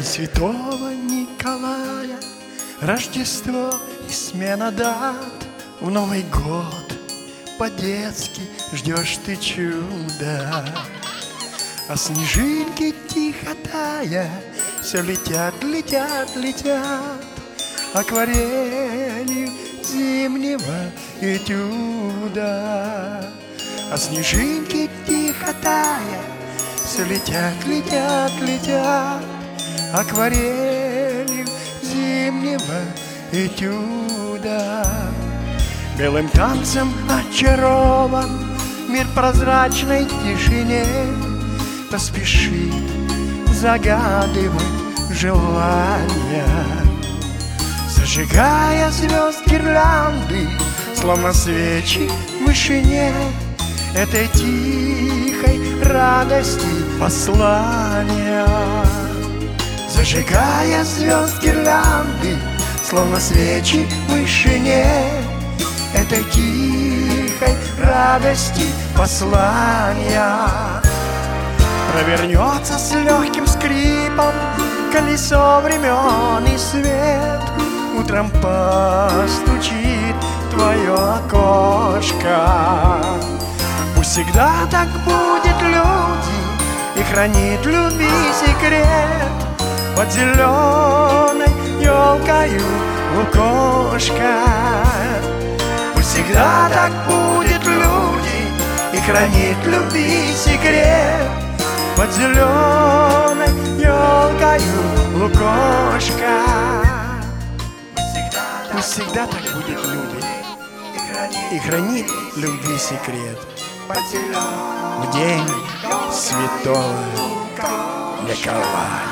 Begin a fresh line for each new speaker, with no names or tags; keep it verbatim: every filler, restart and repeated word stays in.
День Святого Николая, Рождество и смена дат. В Новый год по-детски ждешь ты чуда, а снежинки тихо тая все летят, летят, летят акварелью зимнего этюда. А снежинки тихо тая все летят, летят, летят акварелью зимнего этюда. Белым танцем очарован мир прозрачной тишине, поспешит загадывать желания, зажигая звезд гирлянды, словно свечи в вышине. Этой тихой радости послания, зажигая звезд гирлянды, словно свечи в вышине. Этой тихой радости послания. Провернется с легким скрипом колесо времен, и свет утром постучит в твое окошко. Пусть всегда так будет, люди, и хранит любви секрет под зеленой елкою лукошка. Пусть всегда так будет, люди, и хранит любви секрет под зеленой елкою лукошка. Пусть всегда так будет, люди, и хранит любви секрет в день Святого Николая.